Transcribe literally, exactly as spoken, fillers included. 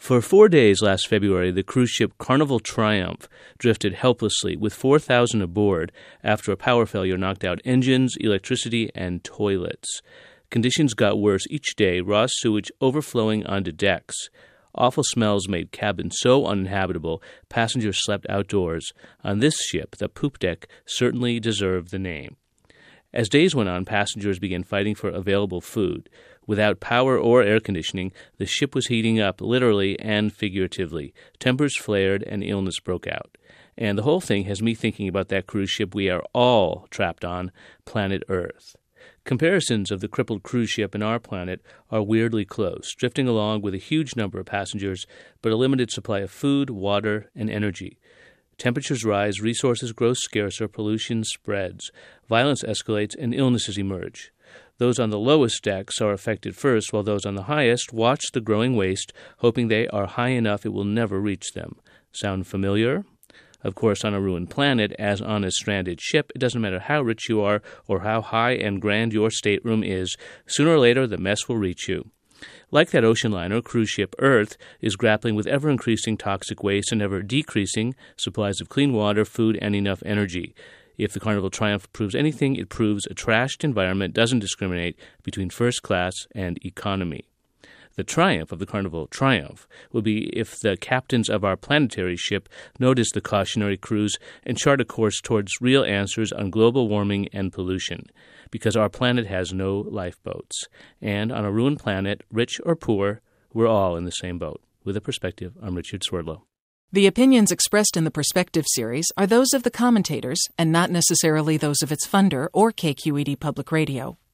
For four days last February, the cruise ship Carnival Triumph drifted helplessly with four thousand aboard after a power failure knocked out engines, electricity, and toilets. Conditions got worse each day, raw sewage overflowing onto decks. Awful smells made cabins so uninhabitable, passengers slept outdoors. On this ship, the poop deck certainly deserved the name. As days went on, passengers began fighting for available food. Without power or air conditioning, the ship was heating up literally and figuratively. Tempers flared and illness broke out. And the whole thing has me thinking about that cruise ship we are all trapped on, planet Earth. Comparisons of the crippled cruise ship and our planet are weirdly close, drifting along with a huge number of passengers, but a limited supply of food, water, and energy. Temperatures rise, resources grow scarcer, pollution spreads, violence escalates, and illnesses emerge. Those on the lowest decks are affected first, while those on the highest watch the growing waste, hoping they are high enough it will never reach them. Sound familiar? Of course, on a ruined planet, as on a stranded ship, it doesn't matter how rich you are or how high and grand your stateroom is, sooner or later the mess will reach you. Like that ocean liner, cruise ship Earth is grappling with ever-increasing toxic waste and ever-decreasing supplies of clean water, food, and enough energy. If the Carnival Triumph proves anything, it proves a trashed environment doesn't discriminate between first class and economy. The triumph of the Carnival Triumph will be if the captains of our planetary ship notice the cautionary cruise and chart a course towards real answers on global warming and pollution, because our planet has no lifeboats. And on a ruined planet, rich or poor, we're all in the same boat. With a Perspective, I'm Richard Swerdlow. The opinions expressed in the Perspective series are those of the commentators and not necessarily those of its funder or K Q E D Public Radio.